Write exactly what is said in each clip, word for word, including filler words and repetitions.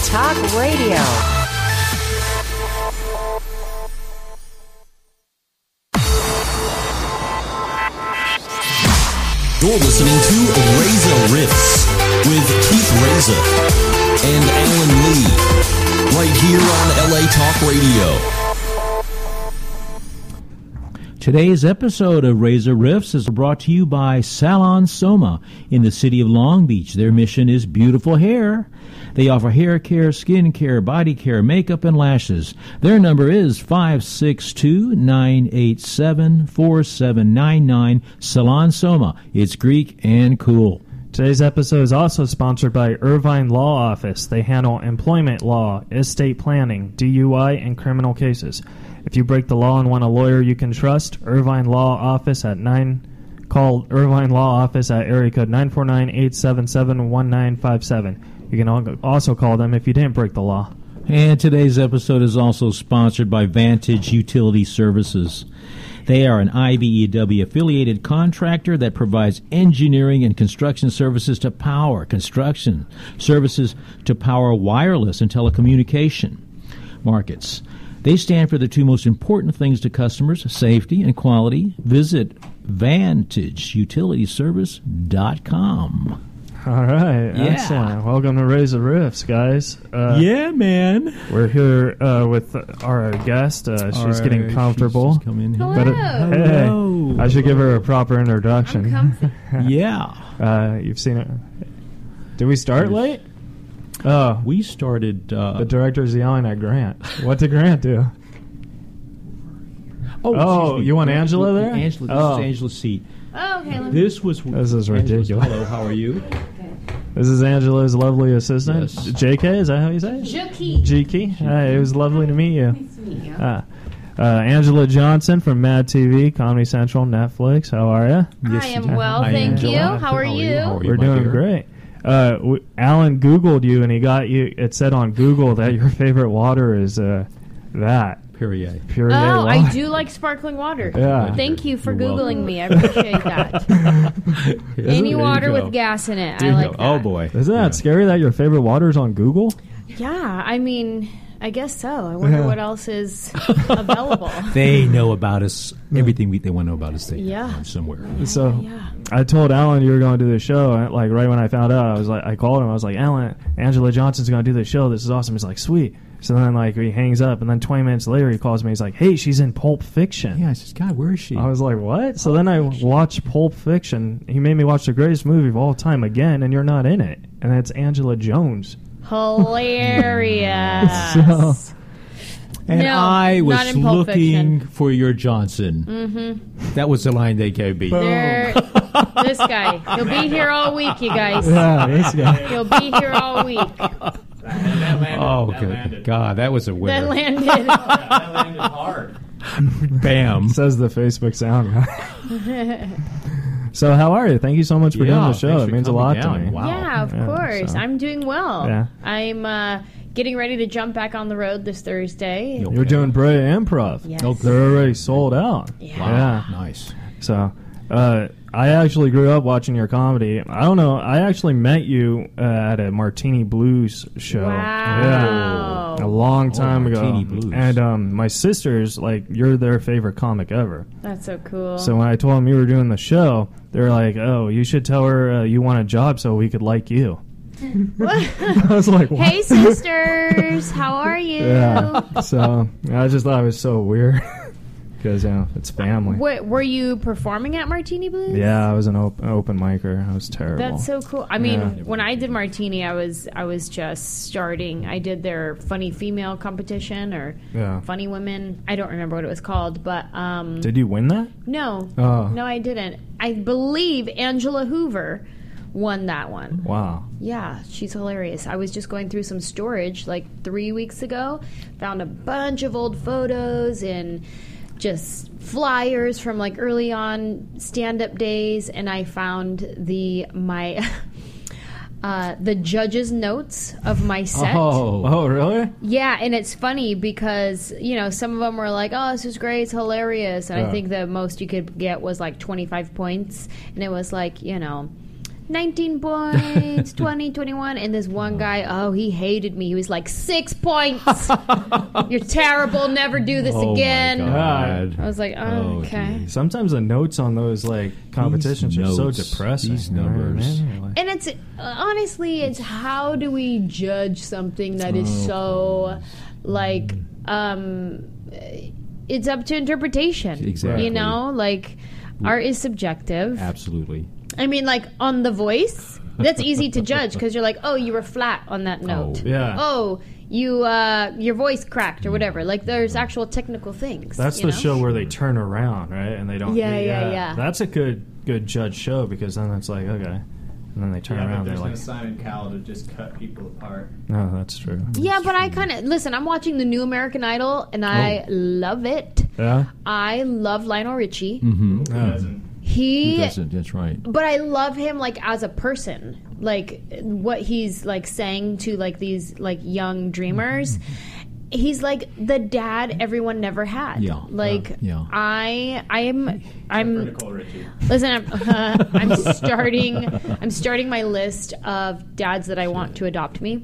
Talk Radio. You're listening to Reza Riffs with Keith Reza and Alan Lee, right here on L A Talk Radio. Today's episode of Reza Riffs is brought to you by Salon Soma in the city of Long Beach. Their mission is beautiful hair. They offer hair care, skin care, body care, makeup, and lashes. Their number is five six two, nine eight seven, four seven nine nine. Salon Soma. It's Greek and cool. Today's episode is also sponsored by Irvine Law Office. They handle employment law, estate planning, D U I, and criminal cases. If you break the law and want a lawyer you can trust, Irvine Law Office at nine. Call Irvine Law Office at area code nine four nine, eight seven seven, one nine five seven. You can also call them if you didn't break the law. And today's episode is also sponsored by Vantage Utility Services. They are an I B E W-affiliated contractor that provides engineering and construction services to power, construction services to power wireless and telecommunication markets. They stand for the two most important things to customers, safety and quality. Visit vantage utility service dot com. All right, yeah. Excellent. Welcome to Raise the Riffs, guys. Uh, yeah, man. We're here uh, with our guest. Uh, she's right, getting comfortable. She's come in here. Hello. But, uh, hey, Hello. I should give her a proper introduction. I'm comfy. Yeah. uh, you've seen it. Did we start late? Oh, We started... Uh, the director's yelling at Grant. What did Grant do? oh, Oh, excuse me. you want Angela there? Angela, this Oh. is Angela's seat. Oh, okay. Let me... This was... This is Angela's- ridiculous. Hello, how are you? This is Angela's lovely assistant. Yes. J K, is that how you say it? Juki. G K. Hi, it was lovely to meet you. Nice to meet you. Uh, uh, Angela Johnson from Mad T V, Comedy Central, Netflix. How are you? I am well, Hi, thank Angela. you. How are you? How are you, We're my doing dear? great. Uh, w- Alan Googled you, and he got you. It said on Google that your favorite water is uh, that Perrier. Perrier Oh, water. I do like sparkling water. Yeah. Thank you for You're Googling welcome. me. I appreciate that. Any There you water go. with gas in it. There I you like go. that. Oh, boy. Isn't that Yeah. scary that your favorite water is on Google? Yeah, I mean, I guess so. I wonder Yeah. what else is available. They know about us. Everything we, they want to know about us, they Yeah. have somewhere. So Yeah. I told Alan you were going to do the show. and, Like right when I found out, I was like, I called him. I was like, Alan, Angela Johnson's going to do the show. This is awesome. He's like, sweet. So then like he hangs up, and then twenty minutes later he calls me. He's like, hey, she's in Pulp Fiction. Yeah, I said, God, where is she? I was like, what? So then I watched Pulp Fiction. He made me watch the greatest movie of all time again, and you're not in it. And that's Angela Jones. Hilarious. So- and No, I not was in Pulp looking Fiction. for your Johnson. Mm-hmm. That was the line they gave me. There, this guy. He'll be here all week, you guys. Yeah, this guy. He'll be here all week. Oh, good God, that was a That winner. landed. That landed hard. Bam. Says the Facebook sound guy. So how are you? Thank you so much for Yeah, doing the show. thanks It for means a coming lot down. to me. Wow. Yeah, of Yeah, course. so- I'm doing well. Yeah. I'm uh, getting ready to jump back on the road this Thursday. You'll- You're doing Brea Improv. Yes. Okay. They're already sold out. Yeah. Yeah. Nice. So, uh, I actually grew up watching your comedy. I don't know. I actually met you uh, at a Martini Blues show. Wow. Yeah. A long time ago. Martini Blues. And um, my sisters, like, you're their favorite comic ever. That's so cool. So when I told them you were doing the show, they were like, "Oh, you should tell her uh, you want a job so we could like you." I was like, what? Hey, sisters. How are you? Yeah. So I just thought it was so weird because, you know, it's family. Wait, were you performing at Martini Blues? Yeah, I was an op- open micer. I was terrible. That's so cool. I mean, Yeah. when I did Martini, I was I was just starting. I did their funny female competition or Yeah. funny women. I don't remember what it was called, but um, Did you win that? no, Oh. no, I didn't. I believe Angela Hoover won that one. Wow. Yeah, she's hilarious. I was just going through some storage like three weeks ago, found a bunch of old photos and just flyers from like early on stand-up days, and I found the my uh, the judges' notes of my set. Oh. Oh, really? Yeah, and it's funny because, you know, some of them were like, oh, this is great, it's hilarious. And Yeah. I think the most you could get was like twenty-five points. And it was like, you know, nineteen points, twenty, twenty-one. And this one guy, oh, he hated me. He was like, six points. You're terrible. Never do this Oh, again. my God. I was like, oh, Oh, okay. geez. Sometimes the notes on those like competitions These are so notes, depressing. these you know what I numbers. mean? Like- And it's uh, honestly, it's how do we judge something that is so like um it's up to interpretation. Exactly. You know, like art is subjective. Absolutely. I mean, like on The Voice, that's easy to judge because you're like, oh, you were flat on that note. Oh. Yeah. Oh, you uh, your voice cracked or whatever. Like there's actual technical things. That's you the know? show where they turn around, right? And they don't. Yeah, yeah, yeah. That's a good good judge show because then it's like okay, and then they turn Yeah, around. but They're there's no like, Simon Cowell to just cut people apart. no, that's true. Yeah, but I kind of listen. I'm watching the new American Idol, and I love it. Yeah. I love Lionel Richie. Mm-hmm. Who doesn't? He, He doesn't. That's right. but I love him like as a person, like what he's like saying to like these like young dreamers. He's like the dad everyone never had. Yeah. Like Yeah. I, I am, I'm. Critical, Richie. Listen, I'm, uh, I'm starting. I'm starting my list of dads that I want to adopt me.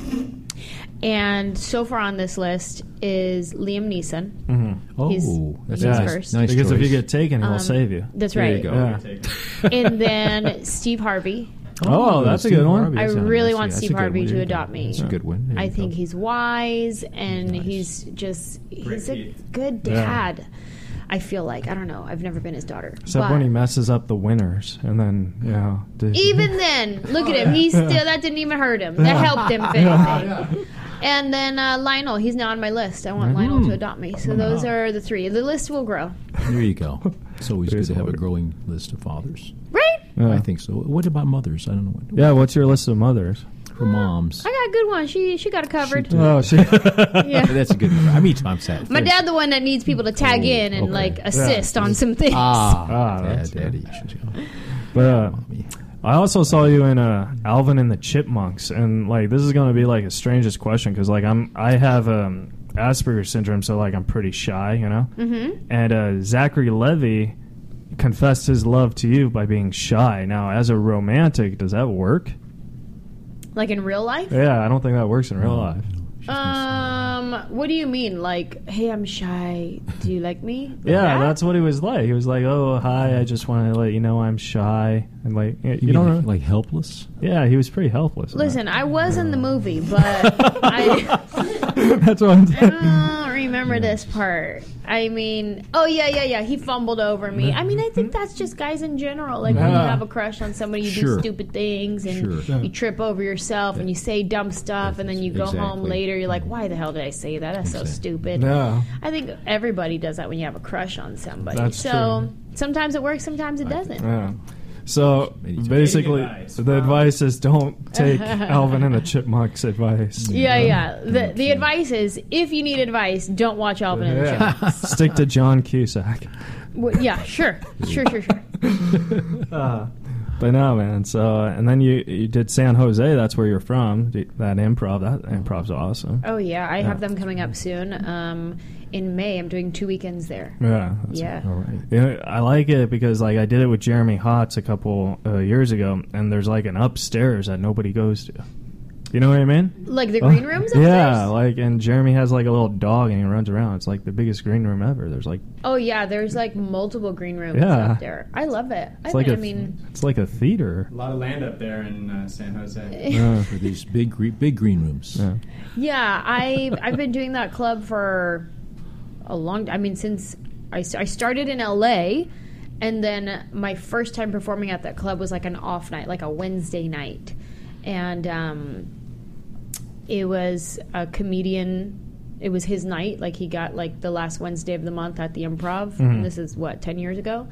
And so far on this list is Liam Neeson. Mm-hmm. Oh, He's- that's he's nice. first. Nice Because if you choice. get taken, he will Um, save you. That's There right. you go. Yeah. Take And then Steve Harvey. Oh, that's a Steve good one. Harvey. I That's a- really that's- want that's a Steve good Harvey one. to There you go. adopt me. That's a good one. There I you think go. he's wise and Nice. he's just he's a Great good Yeah. dad. I feel like I don't know. I've never been his daughter. Except but when he messes up the winners, and then you know. the- even then, look at him. He still that didn't even hurt him. That helped him. If anything. And then uh, Lionel, he's now on my list. I want Lionel to adopt me. So those are the three. The list will grow, There you go. It's always It good is to have a hard. growing list of fathers. right? Yeah. I think so. What about mothers? I don't know. What, Yeah. What's your list of mothers? For moms. I got a good one. She she got it covered. did. Oh, she. Yeah. That's a good number. I mean, I'm sad. My dad, the one that needs people to tag Oh, in and okay. like assist Yeah. on some things. Ah, Ah, dad, that's daddy. good. issues, yeah. But uh, Mommy. I also saw you in uh, Alvin and the Chipmunks, and like this is going to be like the strangest question because like I'm I have um, Asperger's syndrome, so like I'm pretty shy, you know. Mm-hmm. And uh, Zachary Levi confessed his love to you by being shy. Now, as a romantic, does that work? Like in real life? Yeah, I don't think that works in real No, life. no, she's Um, what do you mean? Like, hey, I'm shy. Do you like me? Like Yeah, that? that's what he was like. He was like, "Oh, hi, I just want to let you know I'm shy." And like, you, You, don't mean, know. like helpless? Yeah, he was pretty helpless. in that. Listen, I was in the movie, but I, That's what I'm I saying. don't remember this part. I mean, oh yeah, yeah, yeah. He fumbled over me. I mean, I think that's just guys in general. Like when you Yeah. have a crush on somebody, you Sure. do stupid things and Sure. you trip over yourself and you say dumb stuff, and then you go home Exactly. later. You're like, why the hell did I say that? That's so Exactly. stupid. Yeah. I think everybody does that when you have a crush on somebody. That's so sometimes it works, sometimes it doesn't. Yeah. So Maybe it's basically, advice the from- advice is don't take Alvin and the Chipmunks advice. Yeah, yeah. The the advice is if you need advice, don't watch Alvin and the Yeah. Chipmunks. Stick to John Cusack. Well, yeah, sure, sure, sure, sure. Uh, but no, man. So and then you you did San Jose. That's where you're from. That improv. That improv's awesome. Oh yeah, I have Yeah. them coming up soon. Um, in May, I'm doing two weekends there. Yeah. that's- Yeah. All right. Yeah, I like it because like I did it with Jeremy Hotz a couple uh, years ago, and there's like an upstairs that nobody goes to. You know what I mean? Like the green rooms upstairs? Yeah, like and Jeremy has like a little dog and he runs around. It's like the biggest green room ever. There's like Oh yeah, there's like multiple green rooms Yeah. up there. I love it. I, it's like I a mean, it's like a theater. A lot of land up there in uh, San Jose. Yeah. For these big, gre- big green rooms. Yeah. yeah, I I've been doing that club for a long. I mean, since I s- I started in L A, and then my first time performing at that club was like an off night, like a Wednesday night, and um, it was a comedian. It was his night. Like he got like the last Wednesday of the month at the Improv. Mm-hmm. And this is what ten years ago,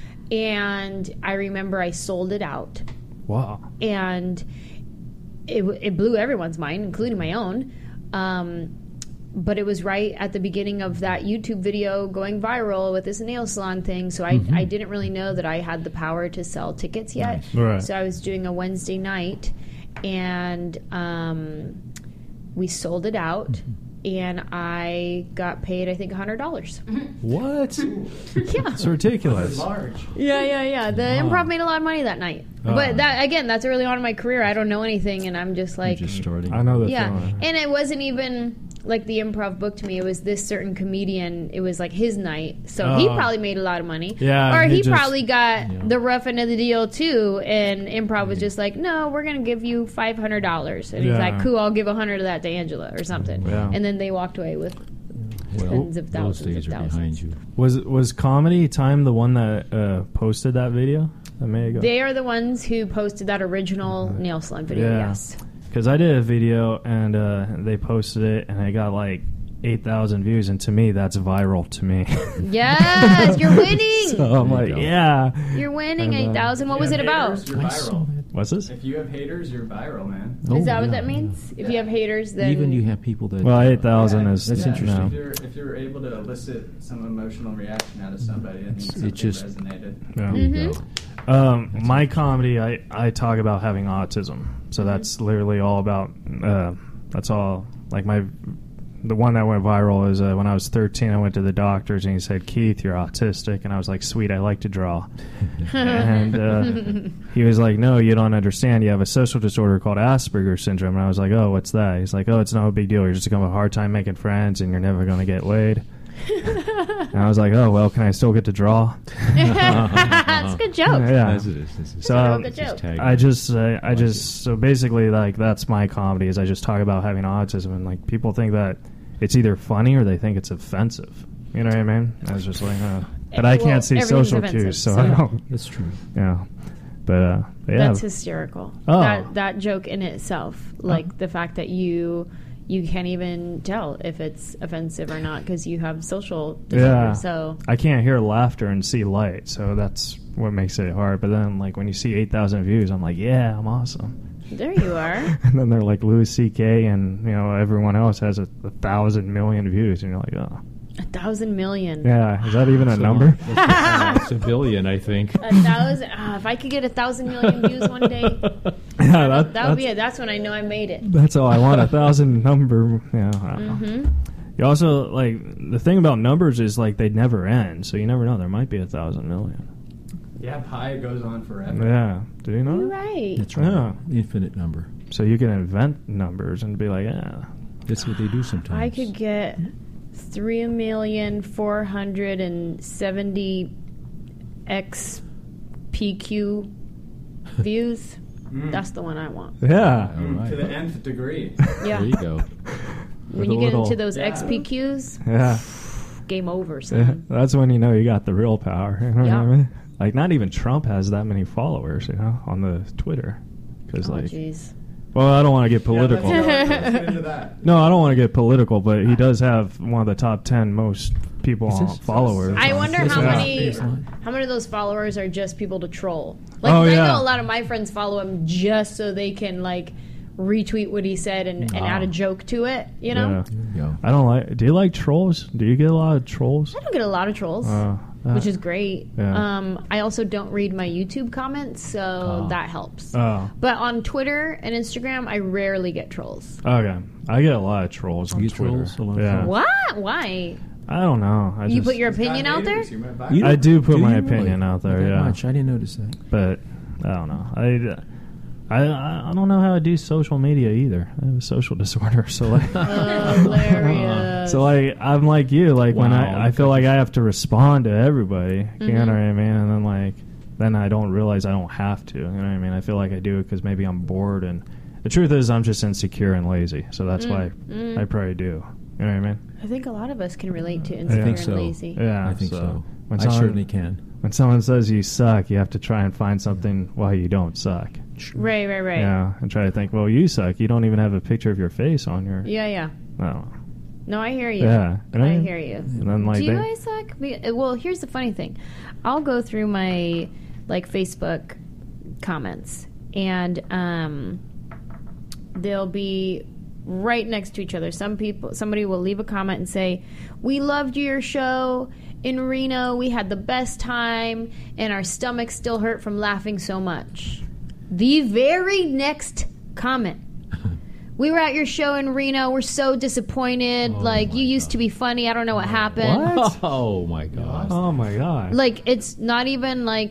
and I remember I sold it out. Wow. and it, it blew everyone's mind, including my own. Um, but it was right at the beginning of that YouTube video going viral with this nail salon thing, so I, I didn't really know that I had the power to sell tickets yet. Nice. Right. So I was doing a Wednesday night, and um, we sold it out. And I got paid, I think, one hundred dollars. What? Yeah. It's ridiculous. Large. Yeah, yeah, yeah. The improv made a lot of money that night. But that again, that's early on in my career. I don't know anything, and I'm just like, You're just starting. I know that yeah. feeling. And it wasn't even like the improv booked me. It was this certain comedian. It was like his night, so he Oh. probably made a lot of money. Yeah, or he he, just- probably got Yeah. the rough end of the deal too. And improv was just like, no, we're gonna give you five hundred dollars, and he's Yeah. like, cool, I'll give a hundred of that to Angela or something. Yeah. And then they walked away with Well, tens of those thousands days of are thousands. behind you. Was was Comedy Time the one that uh, posted that video a minute ago? They are the ones who posted that original nail salon video. Yeah. Yes. Because I did a video and uh, they posted it and I got like eight thousand views, and to me that's viral to me. Yes, you're winning. So I'm There like, you go. yeah. You're winning And, uh, eight thousand. What If was you it have about? haters, you're I saw viral. that. What's this? If you have haters, you're viral, man. Oh, Is that what yeah, that means? If you have haters, then Even you have people that. Well, eight thousand Yeah, is That's yeah, interesting. If you're, if you're able to elicit some emotional reaction out of somebody, it means It something just- resonated. Yeah. There you Mhm. go. Um, my comedy, I, I talk about having autism. So that's literally all about, uh, that's all, like my, the one that went viral is uh, when I was thirteen, I went to the doctors and he said, Keith, you're autistic. And I was like, sweet, I like to draw. and uh, he was like, no, you don't understand. You have a social disorder called Asperger's syndrome. And I was like, oh, what's that? He's like, oh, it's no big deal. You're just going to have a hard time making friends and you're never going to get laid. And I was like, oh, well, can I still get to draw? That's a good joke. Yeah. As it is. This is So, That's a real um, good just joke. tag I it. just, uh, I just, so basically, like, that's my comedy, is I just talk about having autism, and, like, people think that it's either funny or they think it's offensive. You know what I mean? I was just like, uh, but I Well, can't see everything's social offensive, cues, so so- I don't, That's true. yeah. But, uh, but yeah. That's hysterical. Oh. That that joke in itself, like the fact that you you can't even tell if it's offensive or not because you have social disorder. Yeah. So I can't hear laughter and see light, so that's what makes it hard. But then, like, when you see eight thousand views, I'm like, yeah, I'm awesome. there you are. And then they're like Louis C K and, you know, everyone else has a, a thousand million views, and you're like, oh. A thousand million. Yeah, is that even a So, number? uh, It's a billion, I think. A thousand. Ah, if I could get a thousand million views one day, Yeah, that, that, would be that's, it. That's when I know I made it. that's all I want, a thousand number. Yeah, I don't know. hmm You also, like, the thing about numbers is, like, they never end, so you never know. There might be a thousand million. Yeah, pi goes on forever. Yeah, do you know You're that? right. That's right. Yeah. Infinite number. So you can invent numbers and be like, yeah. That's what they do sometimes. I could get three million four hundred and seventy x P Q views. Mm. That's the one I want. Yeah. All Mm, right. to the nth degree. Yeah. There you go. When With you a get little- into those Yeah. X P Qs, Yeah. game over, Yeah, son. that's when you know you got the real power. You know Yeah. what I mean? Like, not even Trump has that many followers, you know, on the Twitter. Because, Oh, like, jeez. well, I don't want to get political. Yeah, let's, go, let's get into that. No, I don't want to get political, but he does have one of the top ten most people Is on this- followers. I on- wonder That's how what I many was thinking. how many of those followers are just people to troll. Like Oh, I yeah. know a lot of my friends follow him just so they can like retweet what he said and, and Wow. add a joke to it. You know, Yeah. There you go. I don't like. Do you like trolls? Do you get a lot of trolls? I don't get a lot of trolls. Uh, uh, which is great. yeah. Um, I also don't read my YouTube comments, so Oh. that helps. Oh, But on Twitter and Instagram, I rarely get trolls. okay. I get a lot of trolls on You get Twitter. trolls? A lot of yeah. trolls? What? Why? I don't know. I You just, put your He's got opinion out there? haters, you might buy You it. I do put Do my you opinion really? out there. Not that Yeah, much. I didn't notice that. but I don't know. I. I, I don't know how to do social media either. I have a social disorder, so like, Hilarious. so like I'm like you. Like when Wow. I, I feel like I have to respond to everybody. You Mm-hmm. know what I mean? And then like then I don't realize I don't have to. You know what I mean? I feel like I do it because maybe I'm bored. And the truth is, I'm just insecure and lazy. So that's why mm. I probably do. You know what I mean? I think a lot of us can relate to I insecure think and so. lazy. Yeah, I think so. When I someone, certainly can. when someone says you suck, you have to try and find something why you don't suck. Right, right, right. Yeah, and try to think, well, you suck. You don't even have a picture of your face on your. Yeah, yeah. I don't know. No, I hear you. Yeah, and I then- hear you. And then like Do you they, guys suck? Be- Well, here's the funny thing. I'll go through my like Facebook comments, and um, they'll be right next to each other. Some people, somebody will leave a comment and say, "We loved your show in Reno. We had the best time, and our stomachs still hurt from laughing so much." The very next comment. We were at your show in Reno. We're so disappointed. like, you used to be funny. I don't know what happened. What? Oh my god. Oh my god. Like, it's not even like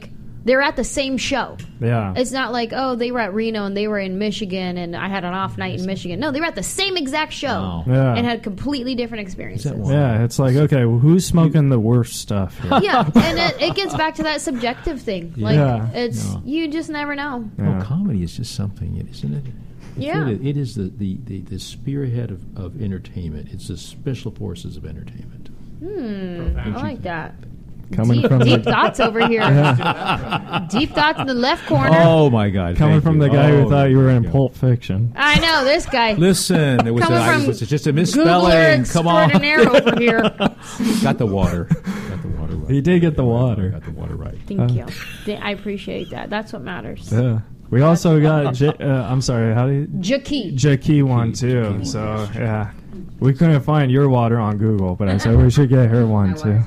they're at the same show. Yeah. It's not like, oh, they were at Reno and they were in Michigan and I had an off night in Michigan. No, they were at the same exact show Wow. Yeah. and had completely different experiences. wild? Yeah, it's like, okay, well, who's smoking the worst stuff here? Yeah, and it, it gets back to that subjective thing. Like, Yeah. it's No. you just never know. Well, Yeah. comedy is just something, isn't it? It's Yeah. really- it is the, the, the, the spearhead of, of entertainment. It's the special forces of entertainment. Hmm, I like that. Coming deep, from deep the, thoughts over here. Deep thoughts in the left corner. Oh, my God. coming thank from you. the guy Oh, who thought you were in yeah. Pulp Fiction. I know this guy. Listen, it was, a, Coming I from was just a Googler misspelling. Come on. extraordinaire over here. Got the water. Got the water right. He did get the water. Got the water right. Thank Uh. you. Th- I appreciate that. That's what matters. Yeah. We also got, J- uh, I'm sorry, how do you? Jackie. Jackie one too. So, yeah. We couldn't find your water on Google, but I said we should get her one too.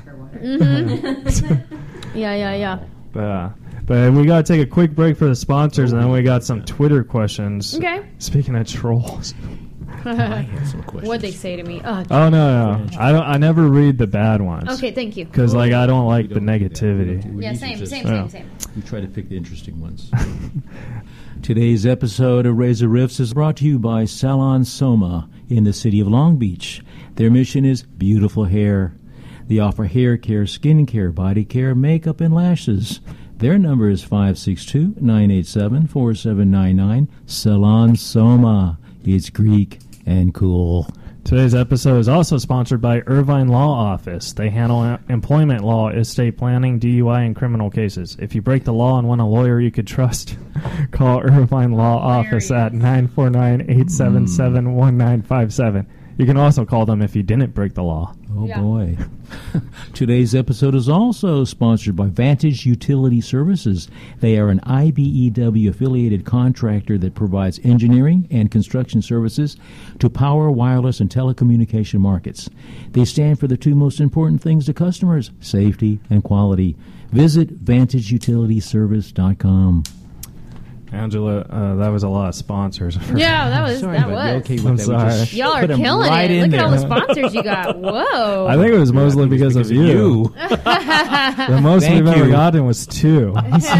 Yeah, yeah, yeah. But, uh, but we got to take a quick break for the sponsors, and then we got some Twitter questions. Okay. Speaking of trolls. I had some questions. What'd they say to me? Oh, Oh, no, no. I don't. I never read the bad ones. okay, thank you. Because, like, I don't like We the don't- yeah, we negativity. don't- we Yeah, need to same, just- same, Yeah. same, same. We try to pick the interesting ones. Today's episode of Razor Riffs is brought to you by Salon Soma in the city of Long Beach. Their mission is beautiful hair. They offer hair care, skin care, body care, makeup, and lashes. Their number is five six two, nine eight seven, four seven nine nine. Salon Soma. It's Greek and cool. Today's episode is also sponsored by Irvine Law Office. They handle em- employment law, estate planning, D U I, and criminal cases. If you break the law and want a lawyer you could trust, call Irvine Law Office at nine four nine, eight seven seven, one nine five seven. You can also call them if you didn't break the law. Oh, Yeah. boy. Today's episode is also sponsored by Vantage Utility Services. They are an I B E W-affiliated contractor that provides engineering and construction services to power, wireless, and telecommunication markets. They stand for the two most important things to customers, safety and quality. Visit vantage utility service dot com. Angela, uh, that was a lot of sponsors. Yeah, that was Sorry, that but was. you okay with I'm that? We sorry. just Y'all are put 'em killing right it. in Look at all there. the sponsors you got. Whoa. I think it was mostly because, Because of you. The most Thank we've ever you. gotten was two.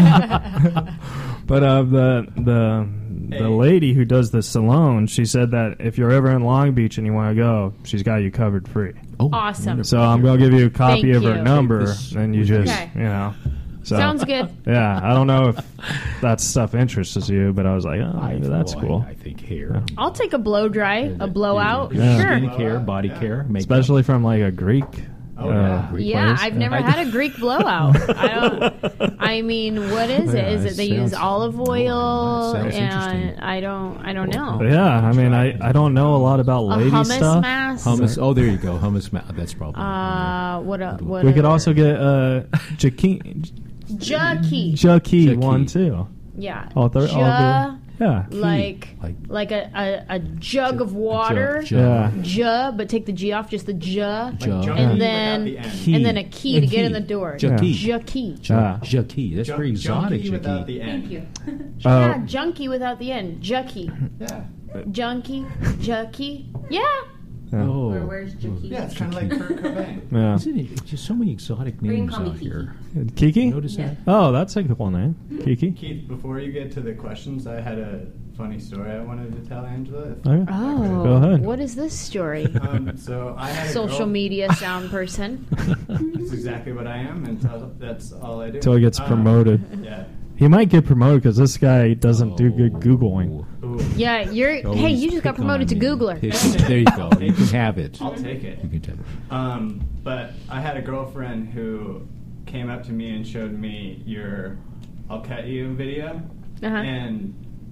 But uh, the the the lady who does the salon, she said that if you're ever in Long Beach and you want to go, she's got you covered free. Oh, Awesome. wonderful. So I'm gonna give you a copy Thank of her you. number, Take this and you with just Okay. you know. So, Sounds good. Yeah, I don't know if that stuff interests you, but I was like, oh, maybe that's Well, cool. I, I think hair. I'll take a blow dry, a blowout. Yeah. Sure. Skin care, body care, makeup. Especially from like a Greek. Oh, uh, yeah. Greek Yeah, place. I've never I- had a Greek blowout. I don't. I mean, what is it? Yeah, Is it it they use sounds- olive oil? Sounds And interesting. I don't. I don't know. But yeah, I mean, I, I don't know a lot about A lady hummus stuff. mask. Hummus. Oh, there you go. Hummus. Ma- that's probably. Uh, what? A, what? We could also get uh, Jackie, Jackie. Jackie Jackie. one too. Yeah. All th- all Ja, good. Yeah. like Like- like a, a, a jug of water. Ju- Yeah. Ja, but take the G off, just the ja. Ju- Junkie And without then the N. Key. and then a key A to get key. in the door. Jackie. Jackie. Ah. Jackie. That's Jun- very exotic. junkie without Jackie. the N. Thank you. Oh. Yeah, junkie without the end. Jackie. Yeah. Junkie. Jackie. Yeah. Yeah. Oh. Or where's Jackie? Yeah, it's kind of like Kurt Cobain. Yeah. Isn't it? It's just so many exotic Green names call me out here. Kiki? Notice that? Oh, that's a cool name. Kiki. Keith, before you get to the questions, I had a funny story I wanted to tell Angela. If- Okay. Oh. Go ahead. What is this story? Um, so I had a Social girl- media sound person. That's exactly what I am, and so that's all I do. Until he gets Um, promoted. Yeah. He might get promoted because this guy doesn't do good Googling. Ooh, Yeah, you're. Oh, hey, he's you just got pick promoted to on me. Googler. Pick- There you go. You can have it. I'll take it. You can take it. Um, but I had a girlfriend who came up to me and showed me your "I'll Cut You" video, Uh-huh. and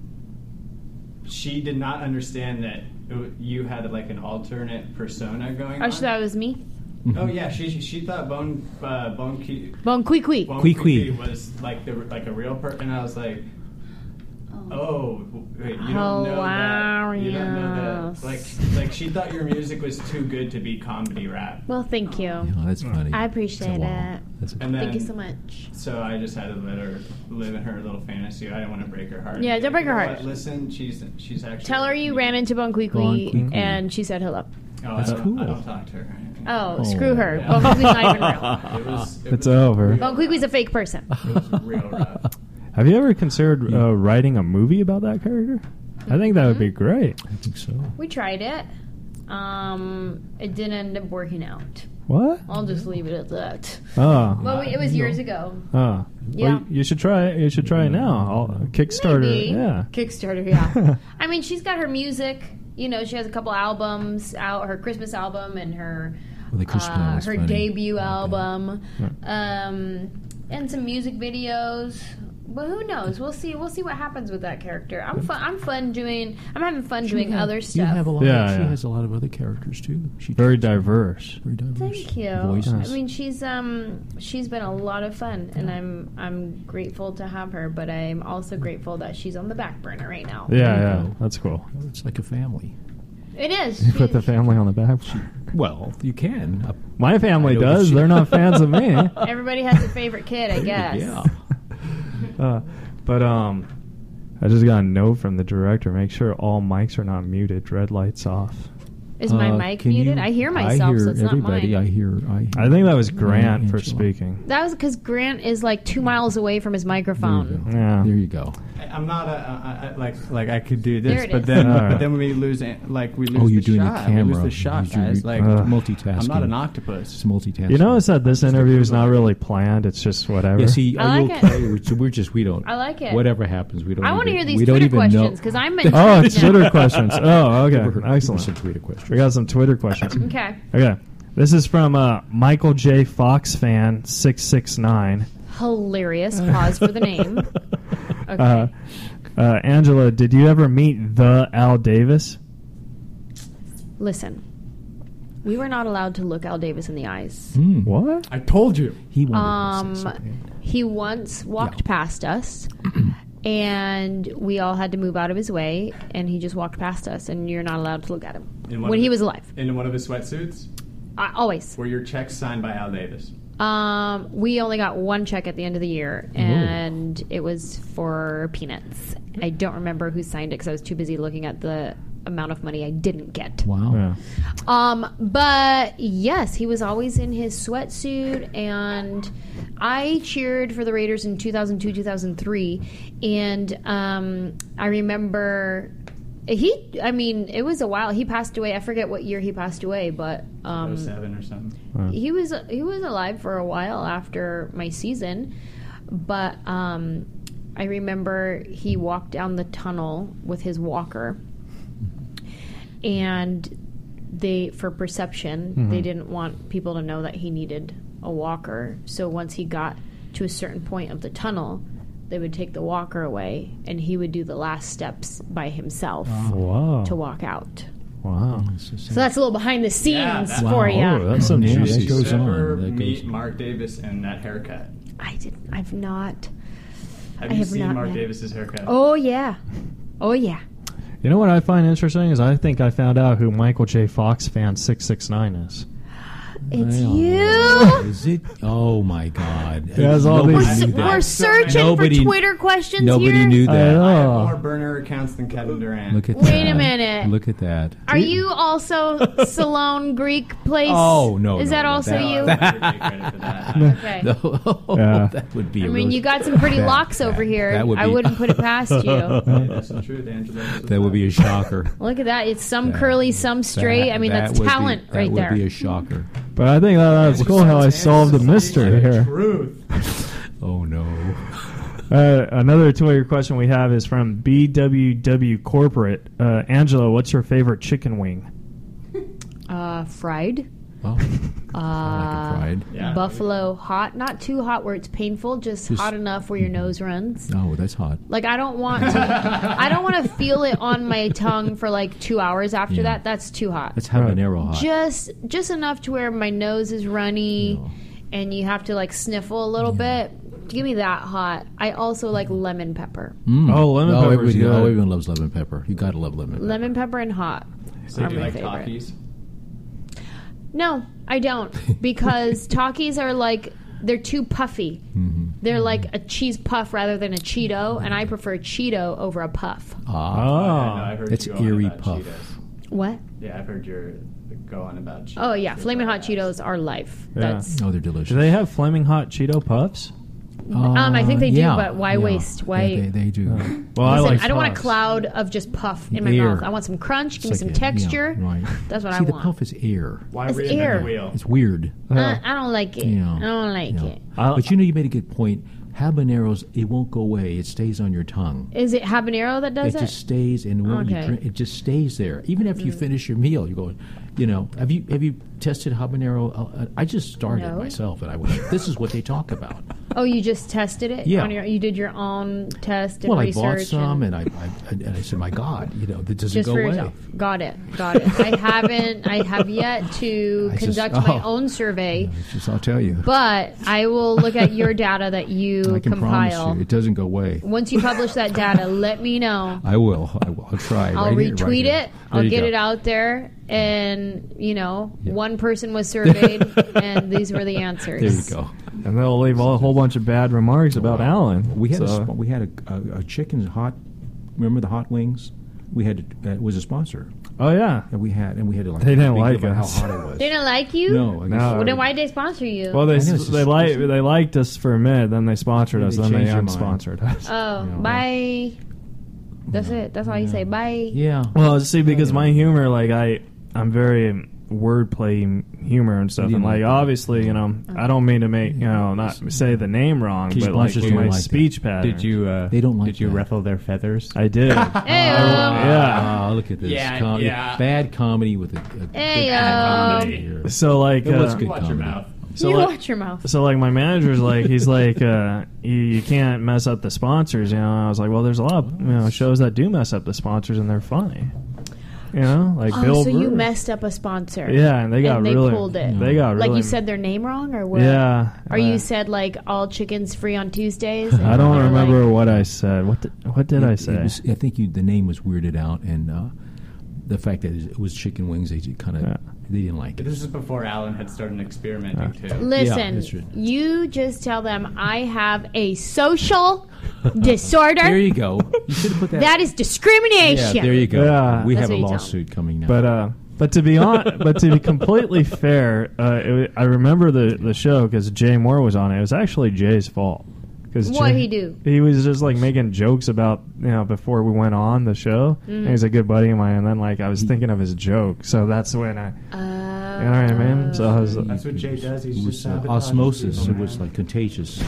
she did not understand that it, you had like an alternate persona going Oh, on. she thought it was me. Oh yeah, she she, she thought Bone uh, Bone Key. Bon qui qui. Bone Kui Kui Kui. was like the like a real person, and I was like, Oh. oh, wait, you don't know that. You don't know Hilarious. that. Like like she thought your music was too good to be comedy rap. Well, thank you. Oh, that's funny. I appreciate Wow. it. That's a- And then, Thank you so much. So I just had to let her live in her little fantasy. I didn't want to break her heart. Yeah, don't break You know her what? heart. Listen, she's she's actually. Tell her you ran into Bon Qui Bon Qui, Qui Qui. and she said hello. Oh, That's I don't, cool. I don't talk to her. Oh, Oh. screw her. Yeah. Bone Quiqui's not even real. It was, it It's was over. real Bone Quiqui's a fake person. rough. It was real rough. Have you ever considered uh, writing a movie about that character? I think that would be great. I think so. We tried it. Um, it didn't end up working out. What? I'll just leave it at that. Oh. Well, we, it was years ago. Oh. Yeah. Well, you should try it. You should try it now. I'll, Kickstarter. Maybe. Yeah. Kickstarter, yeah. I mean, she's got her music. You know, she has a couple albums out, her Christmas album and her Well, the Christmas uh, album was her funny. debut Okay. album, um, and some music videos. But who knows? We'll see. We'll see what happens with that character. I'm fun. I'm fun doing. I'm having fun doing You have- other You stuff. have a lot. Yeah, of, she yeah. has a lot of other characters too. She Very diverse. Very diverse. Thank you. Voices. I mean, she's um she's been a lot of fun, and I'm I'm grateful to have her. But I'm also grateful that she's on the back burner right now. Yeah, There you yeah. go. That's cool. It's like a family. It is. You put She- the family on the back. Well, you can. Uh, My family I know does. she- They're not fans of me. Everybody has a favorite kid, I guess. Yeah. Uh, but um, I just got a note from the director. Make sure all mics are not muted. Red lights off. Is my Uh, mic can muted? you- I hear myself, I hear so it's not everybody. mine. I hear. I, hear I think that was Grant for Angela. speaking. That was because Grant is like two miles away from his There you microphone. go. Yeah. There you go. I, I'm not a, I, I, like like I could do There this, it but is. then All right. but then we lose it- like we lose Oh, you're the doing the shot. We camera. lose the shot, You're guys. Like Uh, multitasking. I'm not an octopus. It's multitasking. You notice that this interview is not really planned. It's just whatever. Yeah, see, I are you like okay? We're, so we're just we don't. I like it. Whatever happens, we don't. I want to even- hear these we don't Twitter even know- questions because I'm Oh, intrigued it's now. Twitter questions. Oh, okay. Give her- give her Excellent. some Twitter questions. We got some Twitter questions. Okay. Okay. This is from uh, Michael J. Fox fan six six nine. Hilarious. Pause for the name. Okay. Uh, uh, Angela, did you ever meet the Al Davis? Listen, we were not allowed to look Al Davis in the eyes. Hmm. What? I told you. He wanted to say Um, something. he once walked Yeah. past us, and we all had to move out of his way, and he just walked past us, and you're not allowed to look at him In one when of he the- was alive. In one of his sweatsuits, Uh, always. were your checks signed by Al Davis? Um, we only got one check at the end of the year, and it was for peanuts. I don't remember who signed it because I was too busy looking at the amount of money I didn't get. Wow. Yeah. Um, but yes, he was always in his sweatsuit, and I cheered for the Raiders in two thousand two, two thousand three, and um, I remember he. I mean, it was a while. He passed away. I forget what year he passed away, but um, oh seven or something. he was he was alive for a while after my season, but um, I remember he walked down the tunnel with his walker, and they for perception they didn't want people to know that he needed a walker. So once he got to a certain point of the tunnel, they would take the walker away, and he would do the last steps by himself Wow. to walk out. Wow. So that's a little behind the scenes Yeah, that- for you. Oh, that's some Yeah, juicy that goes stuff. on. Ever That meet goes- Mark Davis in that haircut? I didn't. I've not. Have I you have seen not Mark met- Davis's haircut? Oh yeah. Oh yeah. You know what I find interesting is I think I found out who Michael J. Fox fan six six nine is. It's Yeah. you. Is it? Oh my God! He has all Nobody these- knew We're, that. we're searching Nobody- for Twitter questions Nobody here. knew I that. I have know. more burner accounts than Kevin Durant. Look at Wait that. a minute. Look at that. Are you also Salone Greek Place? Oh no! Is no, that no, also that- you? Oh, I would take credit for that. Okay. No, Yeah. that would be. I a mean, really- you got some pretty that- locks that- over here. That would be, I wouldn't put it past you. That's the truth, Angela. This is That would be a shocker. Look at that. It's some That- curly, some straight. That- I mean, that that's would be- talent that right would there. be a shocker. But I think that, that's cool how I solved the mystery here. Truth. Oh no! Uh, another Twitter question we have is from B W W Corporate. Uh, Angela, what's your favorite chicken wing? Uh, fried. Well, I like it fried. Yeah. Buffalo hot. Not too hot where it's painful, just, Just- hot enough where your nose runs. Oh, that's hot. Like I don't want to I don't want to feel it on my tongue for like two hours after Yeah. that. That's too hot. That's habanero hot. Just just enough to where my nose is runny No. and you have to like sniffle a little bit. Give me that hot. I also like lemon pepper. Mm. Oh, lemon pepper's everybody, good. Oh, everyone loves lemon pepper. You gotta love lemon pepper. Lemon pepper and hot So are do you my like favorite. Takis? No, I don't because Takis are like they're too puffy. Mm-hmm. They're like a cheese puff rather than a Cheeto, and I prefer Cheeto over a puff. Ah, I know, Oh. I heard That's you on eerie about puff. Cheetos. What? Yeah, I've heard you're going about Cheetos. Oh yeah, They're Flaming Hot badass. Cheetos are life. Yeah. That's Oh, they're delicious. Do they have flaming hot Cheeto puffs? um, I think they do, yeah, but why yeah. waste? Why? Yeah, they, they do. Well, I Listen, like I don't want a puffs. cloud of just puff in my Air. mouth. I want some crunch. Give me It's some like a- yeah, texture. right. That's what See, I the want. puff is air. Why It's reinvent air. the wheel? It's weird. Uh, I don't like it. Yeah. I don't like Yeah. it. I'll- But you know, you made a good point. Habaneros, it won't go away. It stays on your tongue. Is it habanero that does it it? just stays, and when you Okay. drink, it just stays there. Even after you finish your meal, you go, you know, have you have you tested habanero? Uh, I just started No. myself, and I went, this is what they talk about. Oh, you just tested it? Yeah. On your, you did your own test and Well, I research. bought some, and and I, I and I said, my God, you know, that doesn't just go for away. yourself. Got it. Got it. I haven't. I have yet to I just- conduct my oh. own survey, It's just, I'll tell you, but I will look at your data that you I can compile. promise you, it doesn't go away. Once you publish that data, let me know. I will. I will. I'll try. I'll right here, right retweet here. it. There I'll you get go. it out there, and you know, Yeah. one person was surveyed, and these were the answers. There you go. And they'll leave a whole bunch of bad remarks about Alan. We had a, So- sp- we had a, a, a chicken hot. Remember the hot wings? We had uh, it was a sponsor. Oh yeah. And we had and we had to like They didn't big like about us. how hot it was. They didn't like you. No, I guess No. Well, then why did they sponsor you? Well, they I know, it's they just- like they liked us for a minute, then they sponsored Yeah, us, they then they changed their mind. unsponsored us. oh, Yeah. bye. That's it. That's all you say. Bye. Yeah. Well, see, because my humor, like I, I'm very wordplay humor and stuff, You and didn't like like that. obviously, you know, I don't mean to make you know not say the name wrong, Keep but like sponsors my don't like speech pattern. Did you? Uh, They don't like Did you that. ruffle their feathers? I did. Hey-o. Yeah. Oh, look at this. Yeah, Com- yeah. Bad comedy with a, a good Hey-o. comedy here. So like, It was uh, good Watch your comedy. mouth. so you like, watch your mouth. So like my manager's like he's like uh, you, you can't mess up the sponsors, you know. And I was like, well, there's a lot of you know shows that do mess up the sponsors and they're funny, you know, like Oh, Bill so you Burr. messed up a sponsor. Yeah, and they got and they really pulled it. They got Like really you said their name wrong, or what? Yeah. Or uh, you said like all chickens free on Tuesdays. I don't Or, remember like- what I said. What did, what did It- I it say? was- I think you, the name was weirded out, and uh, the fact that it was chicken wings, they kind of Yeah. they didn't like it. This is before Alan had started experimenting too. Listen, that's right. you just tell them I have a social disorder. There you go. You should have put that. That is yeah, discrimination. there you go. Yeah. We That's have a what you tell 'em. lawsuit coming now. But uh, but to be on, but to be completely fair, uh, it, I remember the the show because Jay Moore was on it. It was actually Jay's fault. Cause What'd Jay- he do? He was just like making jokes about you know before we went on the show. Mm-hmm. And he's a good buddy of mine, and then like I was thinking of his joke, so that's when I. Uh, You know what I mean? So I was. That's what Jay does. He's it just was uh, sabotaging osmosis. people, It was man. like contagious.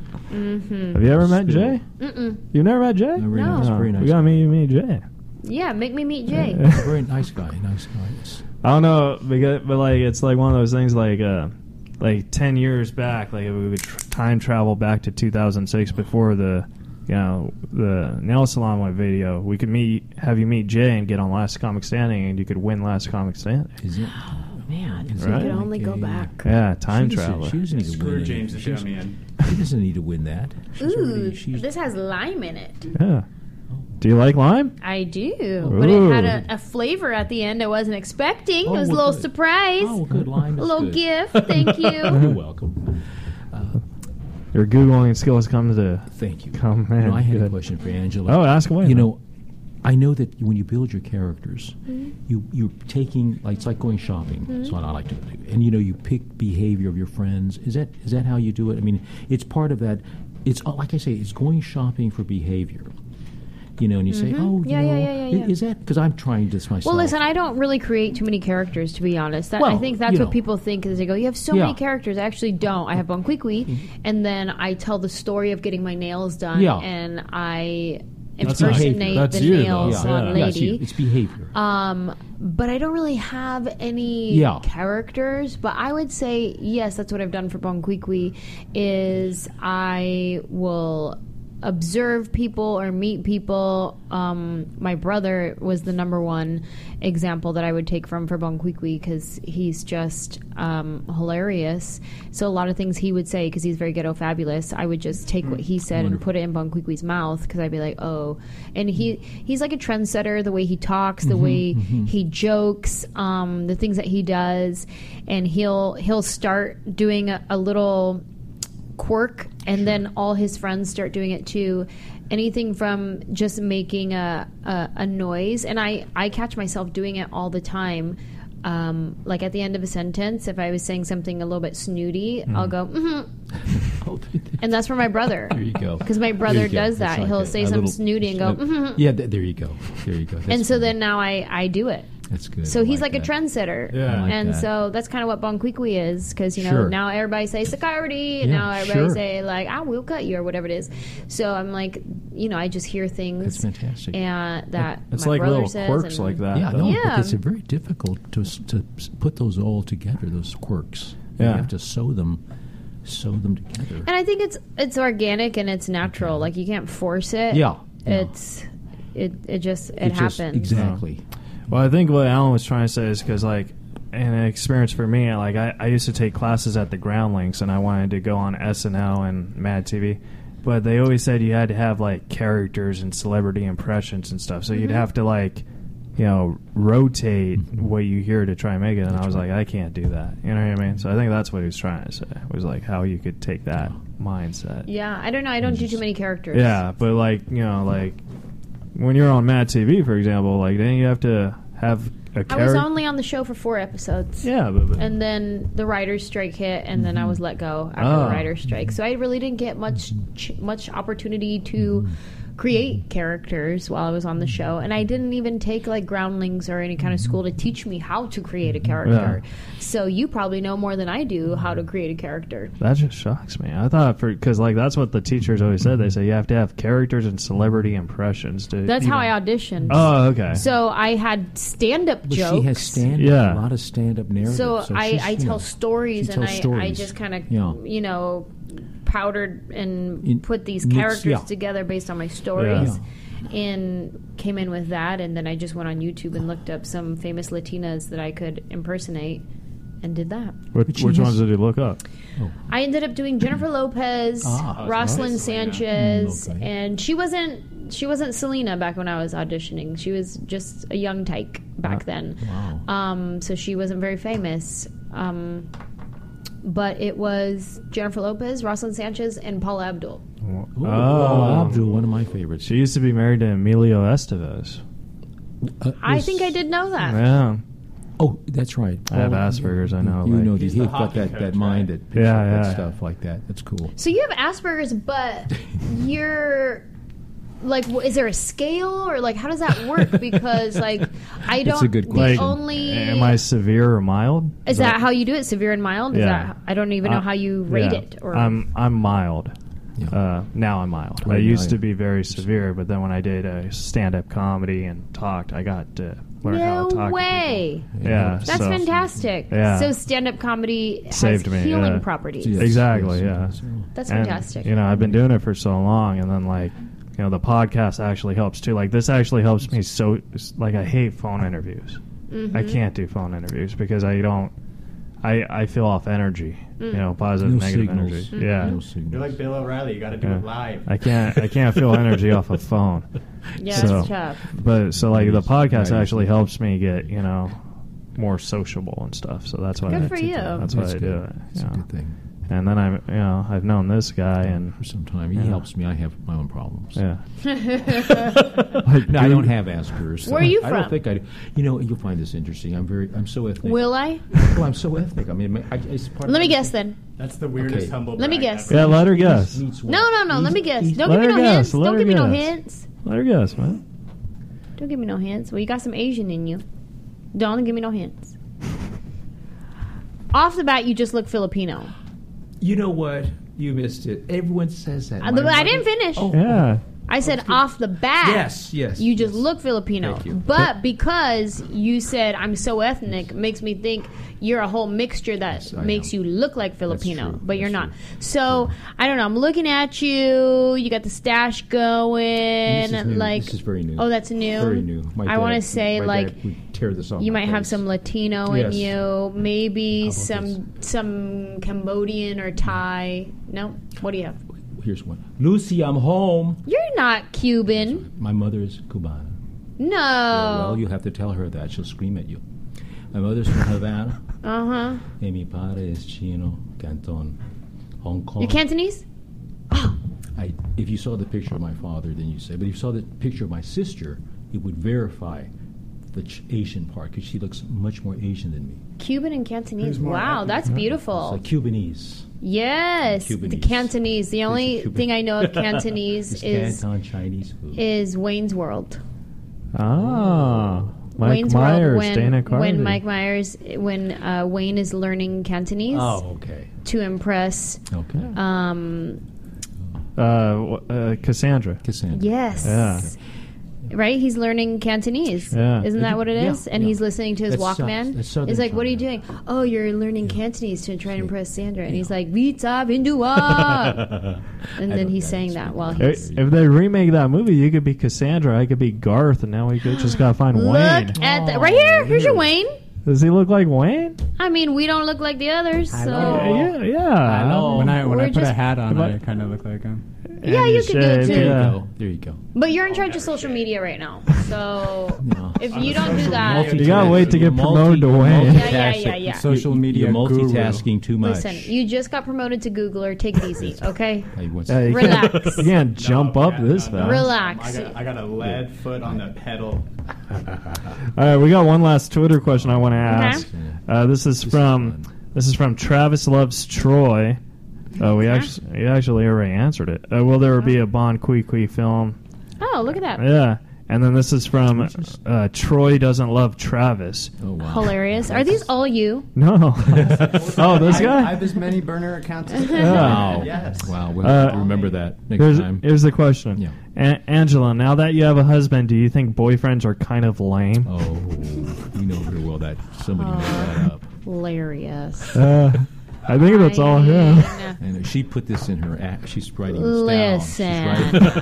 Mm-hmm. Have you ever met Spill. Jay? Mm-mm. You've never met Jay? A very No. nice, Oh, very nice. We gotta meet, meet Jay. Yeah, make me meet Jay. A very nice guy. Nice guy. Yes. I don't know, because, but like it's like one of those things like uh, like ten years back, like if we would tr- time travel back to two thousand six before the you know the nail salon video. We could meet, have you meet Jay and get on Last Comic Standing, and you could win Last Comic Standing. Is it? Man, Is if Right. we could only go Okay. back. Yeah, time She doesn't- traveler. She doesn't need to Screw win. James the She doesn't- Dummy. She doesn't need to win that. She's Ooh, already, she's, this has lime in it. Yeah. Do you like lime? I do, but it Ooh. had a, a flavor at the end I wasn't expecting. Oh, it was a well, little good. surprise. oh, good lime. a is little good. gift. Thank you. You're welcome. Your Googling skills come to Thank you. come in. You know, I had a Good. question for Angela. Oh, ask away. You man. know, I know that when you build your characters, Mm-hmm. you you're taking like it's like going shopping. That's what I like to do. And you know, you pick behavior of your friends. Is that is that how you do it? I mean, it's part of that. It's uh, like I say, it's going shopping for behavior. You know, and you say, oh, you Yeah, know, yeah, yeah, yeah, i- yeah. is that because I'm trying this myself? Well, listen, I don't really create too many characters, to be honest. That, I Well, think that's you what know. people think as they go, you have so Yeah. many characters. I actually don't. I have Bonquiqui, Mm-hmm. and then I tell the story of getting my nails done, Yeah. and I That's impersonate behavior. That's the you, though. nails yeah. on Yeah, it's, you. lady. It's behavior. Um, but I don't really have any Yeah. characters. But I would say yes, that's what I've done for Bonquiqui. Is I will observe people or meet people. Um, my brother was the number one example that I would take from for Bonquiqui because he's just um, hilarious. So a lot of things he would say, because he's very ghetto fabulous, I would just take what he said and put it in Bonquiqui's mouth because I'd be like, oh. And he he's like a trendsetter, the way he talks, the way he jokes, um, the things that he does, and he'll he'll start doing a, a little quirk and then all his friends start doing it too, anything from just making a, a, a noise, and I, I catch myself doing it all the time. Um, like at the end of a sentence, if I was saying something a little bit snooty, Mm. I'll go, mm-hmm. And that's for my brother. There you go. Because my There brother you go. does It's that. like He'll a- say a something little- snooty and go, uh, mm-hmm. Yeah, th- there you go. There you go. That's And so funny. then now I, I do it. That's good. So I he's like, that. a trendsetter. Yeah. I like and that. so that's kind of what Bonquiqui is, because, you know, Sure. now everybody say security, and Yeah, now everybody sure. say, like, I will cut you, or whatever it is. So I'm like, you know, I just hear things. That's fantastic. And that It's my like brother little says, quirks and- like that. Yeah, though. no, Yeah. but it's very difficult to s- to s- put those all together. Those quirks. You Yeah. have to sew them, sew them together. And I think it's it's organic and it's natural. Like, you can't force it. Yeah, yeah. It's, it, it just, it, It just- happens. exactly. Well, I think what Alan was trying to say is because, like, an experience for me, like, I, I used to take classes at the Groundlings, and I wanted to go on S N L and Mad T V, but they always said you had to have, like, characters and celebrity impressions and stuff, so Mm-hmm. you'd have to, like, you know, rotate what you hear to try and make it, and I was like, I can't do that. You know what I mean? So I think that's what he was trying to say, was, like, how you could take that mindset. Yeah, I don't know. I don't do too many characters. Yeah, but like, you know, like when you're on Mad T V, for example, like then you have to have a I was character. only on the show for four episodes. Yeah, but, but And then the writer's strike hit, and then I was let go after Oh. the writer's strike. So I really didn't get much ch- much opportunity to create characters while I was on the show, and I didn't even take like Groundlings or any kind of school to teach me how to create a character. So you probably know more than I do how to create a character. that just shocks me. I thought for because like that's what the teachers always said. They say you have to have characters and celebrity impressions to. That's how even- I auditioned. Oh, okay. So I had stand-up But jokes. she has stand Yeah. a lot of stand up narrative. So, I, she's, I you tell know, stories, she and tells I, I stories. just kind of, Yeah. you know, powdered and In- put these mix- characters yeah. together based on my stories. Yeah. And came in with that, and then I just went on YouTube and looked up some famous Latinas that I could impersonate, and did that. Which, But she which has- ones did you look up? I ended up doing Jennifer Lopez, Ah, Rosalind nice. Sanchez, Mm, okay. and she wasn't she wasn't Selena back when I was auditioning. She was just a young tyke back Ah, then. Wow. Um, so she wasn't very famous. Um, but it was Jennifer Lopez, Rosalind Sanchez, and Paula Abdul. Ooh, Oh. Abdul, one of my favorites. She used to be married to Emilio Estevez. Uh, I was- think I did know that. Yeah. Oh, that's right. I have Paula- Asperger's, I know, You like- know, that He's he's the got hockey that, coach, that mind right? that picks Yeah, up that yeah. stuff like that. That's cool. So you have Asperger's, but you're like, wh- is there a scale, or like, how does that work? Because like, I don't. That's a good the question. Like, only am I severe or mild? is that how you do it? Severe and mild? Is Yeah. that I don't even know Uh, how you rate yeah. it. Or I'm I'm mild. Yeah. Uh, now I'm mild. I Right, used now to you- be very severe, but then when I did uh, stand-up comedy and talked, I got to learn how no to talk. way. To people. Yeah, That's so- fantastic. Yeah. So stand-up comedy has Saved me, healing yeah. properties. Yes, Exactly, yes, yeah. yes. That's And, fantastic. You know, I've been doing it for so long, and then like, you know, the podcast actually helps too. Like this actually helps me. So, like, I hate phone interviews. Mm-hmm. I can't do phone interviews because I don't. I I feel off energy. You know, positive, No negative signals. energy. Mm-hmm. Yeah. No signals. You're like Bill O'Reilly. You got to do Yeah. it live. I can't. I can't feel energy off a phone. yeah, so- that's tough. But so like the Nice. podcast Nice. actually helps me get you know more sociable and stuff. So that's why Good I, for you. That's why I do good. it. It's you a know. good thing. And then I'm you know I've known this guy and For some time, he Yeah. helps me. I have my own problems. yeah. Like, no, I don't have Asperger's. Where are you I don't from? think I do. You know, you'll find this interesting. I'm very. I'm so ethnic. Will I? Well, I'm so ethnic. I mean, I, it's part of Let me my- guess then. That's the weirdest Okay. humble Let me brag guess. ever. Yeah, let her guess. Meets what? No, no, no. Let He's- me guess. he's- Don't Let give me her no guess, hints. let Don't her give me no guess. hints. Let her guess, man. Don't give me no hints. Well, you got some Asian in you. Don't give me no hints. Off the bat, you just look Filipino. You know what? You missed it. Everyone says that. I, My I mother- didn't finish. Oh, Yeah. I said off the bat. Yes, yes, You just yes. look Filipino. Thank you. But because you said I'm so ethnic, makes me think you're a whole mixture that Yes, I makes am. you look like Filipino, true. but you're That's not. true. So I don't know. I'm looking at you. You got the stash going. This is new. Like, This is very new. oh, that's new. Very new. My I want to dad- say my like dad would tear this off you my might have face. some Latino Yes. in you, maybe How about some some Cambodian or Thai. No, what do you have? Here's one. Lucy, I'm home. You're not Cuban. My mother is Cubana. No. Yeah, well, you have to tell her that. She'll scream at you. My mother's from Havana. Uh huh. And mi padre is Chino, Canton, Hong Kong. You Cantonese? I I, if you saw the picture of my father, then you say. But if you saw the picture of my sister, it would verify the ch- Asian part because she looks much more Asian than me. Cuban and Cantonese. Who's more Wow, ethnic? that's beautiful. It's like Cubanese. Yes, Cubanese. the Cantonese. The only Cuban. thing I know of Cantonese It's is Canton Chinese food. is Wayne's World. Ah, Mike Wayne's Myers, World when Dana Carvey. when Mike Myers when uh, Wayne is learning Cantonese Oh, okay. to impress. Okay. Um, uh, w- uh, Cassandra. Cassandra. yes. Yeah. Right, he's learning Cantonese. Yeah. Isn't that what it Yeah, is? And yeah. he's listening to his That's Sou- Walkman. that's Southern He's like, "What are you China. doing?" "Oh, you're learning Cantonese to try and Yeah. impress Sandra." And Yeah. he's like, "Vita Vindua," and I then don't- he's I saying don't that speak while that. he's. If, if they remake that movie, you could be Cassandra, I could be Garth, and now we could just gotta find Look Wayne. at the, right here. Here's your Wayne. Does he look like Wayne? I mean, we don't look like the others, so Yeah, yeah. I know. When I when We're I put just- a hat on, I But- kind of look like him. Yeah, And you can do it shave, too. There you Yeah. go. There you go. But you're in charge of social media right now, so No. if you don't do that, You gotta wait to get You're promoted to multi- Wayne. Yeah, yeah, yeah, yeah. Social You're- media You're guru. multitasking too much. listen, you just got promoted to Googler. Take it easy, okay? Hey, what's- Yeah, you Relax. Can't, you can't jump No, up yeah, this no, no. fast. Relax. I got, I got a lead foot on the pedal. All right, we got one last Twitter question I want to Okay. ask. Uh, this is from fun. this is from Travis Loves Troy. Uh, we actually we actually already answered it. Uh, will there be a Bond Kui Kui film? Oh, look at that. Yeah, and then this is from uh, Troy doesn't love Travis. Oh, wow. Hilarious. Are these all you? No. Oh, this I, I guy. have as many burner accounts as Wow. Yes. Wow. We'll Uh, remember that next Here's, time. here's the question. Yeah. A- Angela, now that you have a husband, do you think boyfriends are kind of lame? Oh, you know very well that somebody made that up. Hilarious. Uh, I think that's all him. Fine. And she put this in her act. She's writing this down. Listen. She's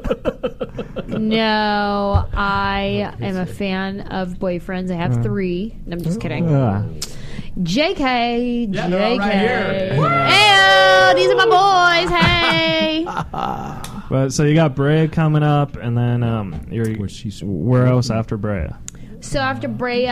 writing- No, I am a fan of boyfriends. I have three. No, I'm just kidding. Uh, J K, Yeah, they're all J K. right here. Hey, these are my boys. Hey. but so you got Brea coming up, and then um, you're Where she's- where else after Brea? So after Brea,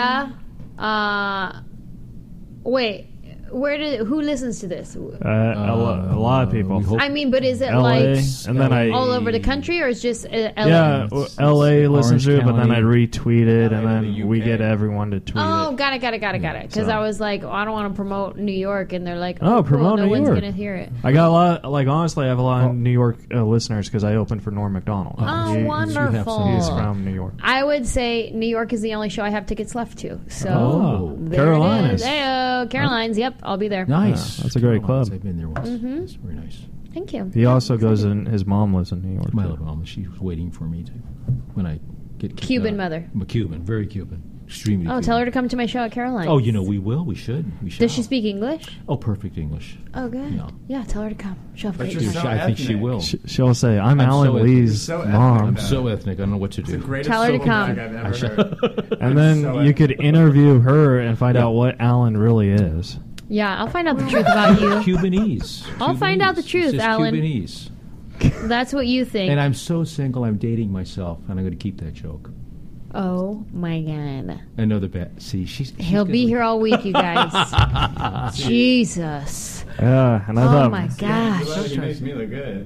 uh, wait, where did who listens to this? Uh, a, lo- a lot of people. we hope- I mean, but is it L A, like and then I all over the country, or is just uh, L A? yeah, w- L A listens to it, but then I County. retweet it, and L A to then the we U K. get everyone to tweet Oh, it. got it, got it, got it, got it. Because So- I was like, oh, I don't want to promote New York, and they're like, Oh, oh, promote cool, no New one's York. gonna hear it. I got a lot. Like honestly, I have a lot of New York uh, listeners because I opened for Norm Macdonald. Oh, He- wonderful. He's from New York. I would say New York is the only show I have tickets left to. So Oh, there Carolinas. it is. Hey, Carolines. Yep, I'll be there. Nice. Yeah, that's a great club. I've been there once. Mm-hmm. It's very nice. Thank you. He also goes in. His mom lives in New York. My too. little mama, she was waiting for me to when I get kicked Cuban out. mother. I'm a Cuban, very Cuban, extremely. Oh, Cuban. tell her to come to my show at Carolines. Oh, you know we will. We should. We should. Does she speak English? Oh, perfect English. Oh, good. Yeah. Yeah, tell her to come. She'll have But great you're Dude, time. so she- I think she ethnic. will. Sh- She'll say, "I'm, I'm Alan so ethnic. Lee's So ethnic mom," I'm about so ethnic. I don't know what to It's do. the greatest Tell her to civil come. brag I've I ever should- heard. and then So you could ethnic. interview her and find Yeah. out what Alan really is. Yeah, I'll find out the truth about you. Cubanese. I'll find out the Cubanese. truth, It's just Alan. Cubanese. That's what you think. And I'm so single. I'm dating myself, and I'm going to keep that joke. Oh my god. Another bet. See, she's. she's He'll gonna- be here all week, you guys. Jesus. Yeah, and I Oh thought my Well, gosh. he makes me look good.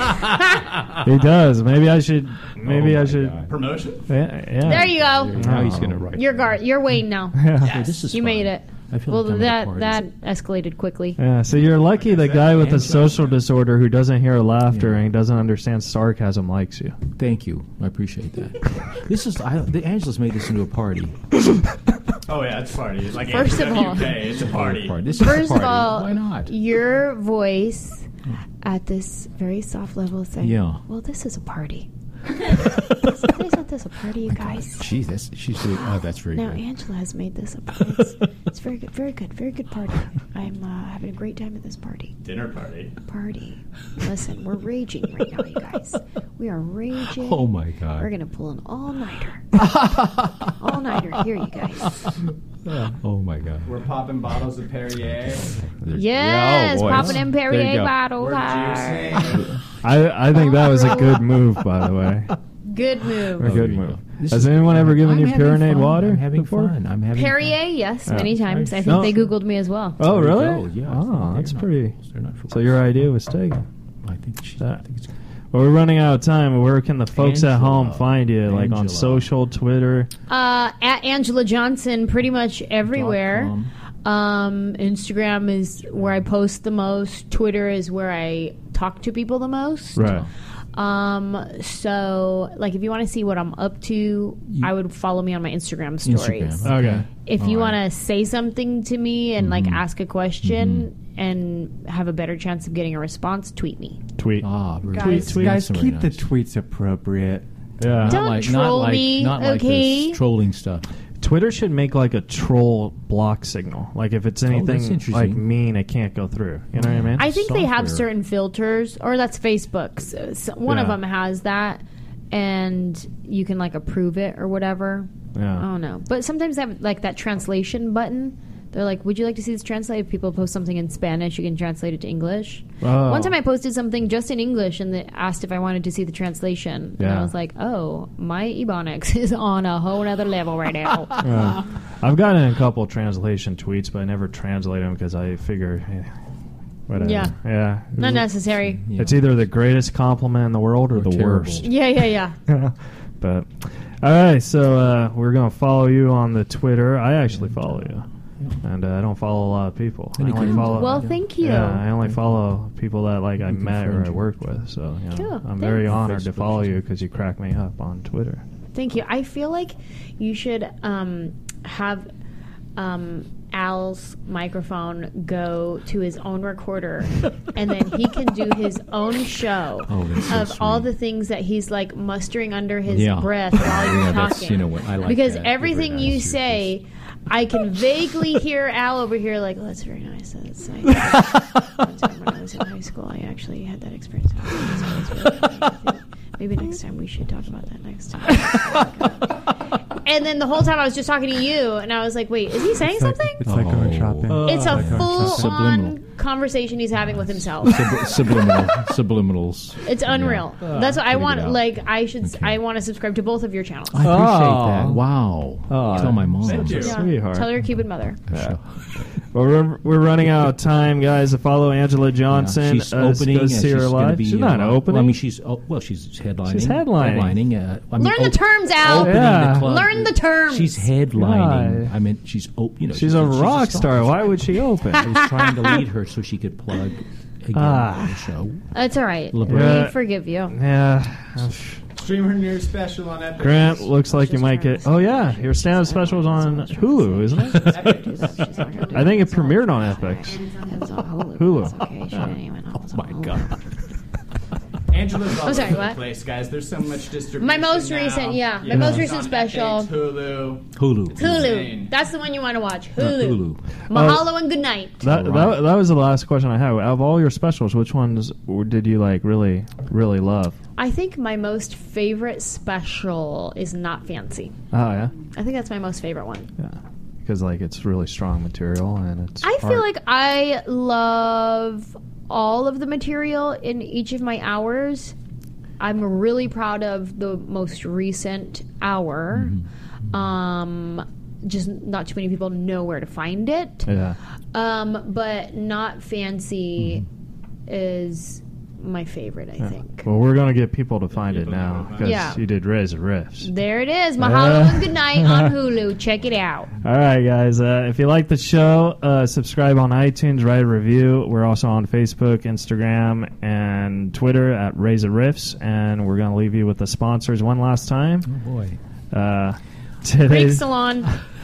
he does. Maybe I should. Maybe Oh I my should. God. Promotion? Yeah, yeah. There you go. Now he's going to write. You're guard. You're Wayne now. Yeah. Hey, this is You fun. made it. I feel Well, like I'm that at a party. that escalated quickly. Yeah, so you're lucky the guy with a social disorder who doesn't hear laughter Yeah. and doesn't understand sarcasm likes you. Thank you. I appreciate that. This is. I, the Angela's made this into a party. Oh, yeah, it's a party. It's like First of all- U K, it's a party. Party. This is First a of party. all, Why not? your voice at this very soft level is saying, Yeah. well, this is a party. Isn't isn't this a party, you guys? Jeez, that's she's doing. Oh, that's very Now good. Angela has made this a party. It's, it's very good, very good, very good party. I'm uh, having a great time at this party. Dinner party. Party. Listen, we're raging right now, you guys. We are raging. Oh my God. We're gonna pull an all-nighter. All-nighter here, you guys. Oh my God. We're popping bottles of Perrier. There- Yes, Yeah, oh, boy. popping in There you Perrier go. bottle. We're juicing. I I think that was a good move, by the way. Good move. A Oh, good there you move. go. This Has is- anyone ever given I'm you having Pyreneed fun. water I'm having before? fun. I'm having Perrier, yes, Yeah. many times. I think No. they Googled me as well. Oh, There you really? go, yeah. Oh, They're that's not- pretty. they're not for- So your idea was taken. I think she. That- I think it's, Well, we're running out of time. Where can the folks at home Angela. find you? Like on Angela. social, Twitter? Uh, at Angela Johnson, pretty much everywhere. Dot com. Um, Instagram is where I post the most. Twitter is where I talk to people the most. Right. Um, so, like, if you want to see what I'm up to, I would follow me on my Instagram stories. Instagram. Okay. If All you right. want to say something to me and, like, ask a question and have a better chance of getting a response, tweet me. Tweet. Ah, very Guys, nice. guys, Very keep nice. the tweets appropriate. Yeah. Not Don't like, troll not like, me, not like okay? this trolling stuff. Twitter should make like a troll block signal. Like if it's that's anything interesting. like mean, it can't go through. You know what I mean? I think they have Software. certain filters, or that's Facebook. So, so one of Yeah. them has that, and you can like approve it or whatever. Yeah. I don't know, but sometimes they have like that translation button. They're like, "Would you like to see this translated?" If people post something in Spanish, you can translate it to English. Oh. One time, I posted something just in English, and they asked if I wanted to see the translation. And Yeah. I was like, "Oh, my Ebonics is on a whole other level right now." Yeah. I've gotten a couple translation tweets, but I never translate them because I figure, eh, whatever. Yeah. Yeah. Not necessary. Yeah. It's either the greatest compliment in the world or, Or the terrible. worst. Yeah, yeah, yeah. But all right, so uh, we're gonna follow you on the Twitter. I actually follow you, and uh, I don't follow a lot of people. I Any only kind- follow. Well, thank you. Yeah, I only follow people that like I We can met or friend I you. work with. So you know, Cool, I'm very thanks. honored to Facebook. follow you because you crack me up on Twitter. Thank you. I feel like you should um, have um, Al's microphone go to his own recorder, and then he can do his own show Oh, that's so of all sweet. the things that he's like mustering under his Yeah. breath while you're Yeah, that's- talking. you know what, I like because that. You're everything very you nice. say, I can vaguely hear Al over here like, "Oh, that's very nice. That's nice." One time when I was in high school, I actually had that experience. It was really nice. I think maybe next time we should talk about that next time. And then the whole time I was just talking to you, and I was like, "Wait, is he saying something?" It's like going Oh. shopping. Uh, It's a Like going shopping. full-on Subliminal. conversation he's having with himself. Sub- subliminal, subliminals. It's unreal. That's what I Figured want. it out. Like, I should. Okay. I want to subscribe to both of your channels. I appreciate Oh. that. Wow. Oh. Tell my mom. Thank you. Yeah. Sweetheart. Tell your Cupid mother. Sure. Well, we're, we're running out of time, guys. To follow Angela Johnson, She's uh, opening. go uh, see her she's gonna live. be, She's not uh, opening. Well, I mean, she's oh, well, she's headlining. She's headlining. Headlining. Uh, I mean, Learn the op- terms, Al. Opening Yeah. the club. Learn the terms. She's headlining. God. I mean, she's op- you know, she's a rock star. star. Why would she open? I was trying to lead her so she could plug again Ah. on the show. That's all right. Liberate. Yeah. We forgive you. yeah. Stream her new special on Epic. Grant, looks like you might get. Oh yeah, your stand-up special is on Hulu, isn't it? I think it premiered on Epics. It's on Hulu. Hulu. It's okay. She didn't even know. Oh my God. Angela's all I'm sorry, over what? the place, guys. There's so much distribution. My most now. recent- yeah, my You most know, recent it's on special. Epic, Hulu. Hulu. Hulu. Insane. That's the one you want to watch. Uh, Hulu. Hulu. Mahalo and good night. That, All right. that that was the last question I had. Out of all your specials, which ones w- did you like really really love? I think my most favorite special is Not Fancy. Oh yeah, I think that's my most favorite one. yeah, because like it's really strong material and it's. I feel art. like I love all of the material in each of my hours. I'm really proud of the most recent hour. Um, just not too many people know where to find it. Yeah. Um, but Not Fancy is my favorite, I think. Well, we're gonna get people to find it now because Yeah. you did Razor Riffs. There it is. Mahalo and good night on Hulu. Check it out. All right, guys. Uh, if you like the show, uh, subscribe on iTunes, write a review. We're also on Facebook, Instagram, and Twitter at Razor Riffs. And we're going to leave you with the sponsors one last time. Oh boy. Uh, Break today's, Salon.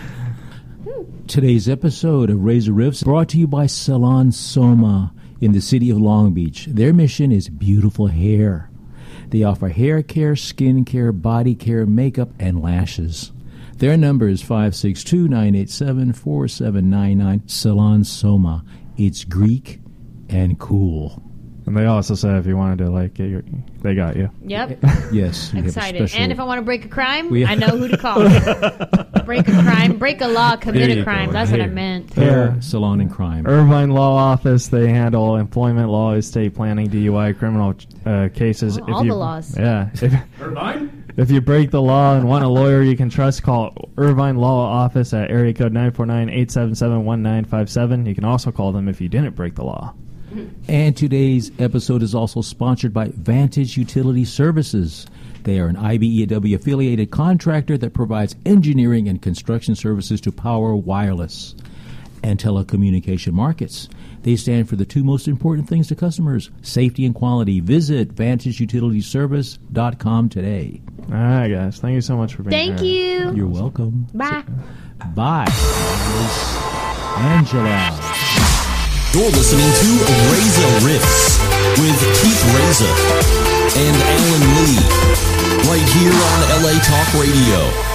Today's episode of Razor Riffs brought to you by Salon Soma in the city of Long Beach. Their mission is beautiful hair. They offer hair care, skin care, body care, makeup, and lashes. Their number is five six two, nine eight seven, four seven nine nine. Salon Soma. It's Greek and cool. and they also said if you wanted to like get your, they got you. Yep. Yes. we have a Excited. special- And if I want to break a crime, We- I know who to call. break a crime, break a law, commit There a you crime. go. That's what I Hair. meant. Hair, salon, and crime. Irvine Law Office, they handle employment law, estate planning, D U I, criminal uh, cases. Oh, all you, the laws. Yeah. If, Irvine? if you break the law and want a lawyer you can trust, call Irvine Law Office at area code nine four nine, eight seven seven, one nine five seven. You can also call them if you didn't break the law. And today's episode is also sponsored by Vantage Utility Services. They are an I B E W affiliated contractor that provides engineering and construction services to power, wireless, and telecommunication markets. They stand for the two most important things to customers, safety and quality. Visit vantage utility service dot com today. All right, guys. Thank you so much for being Thank here. you. You're welcome. Bye. Bye. Miss Angela. You're listening to Reza Riffs with Keith Reza and Alan Lee, right here on L A Talk Radio.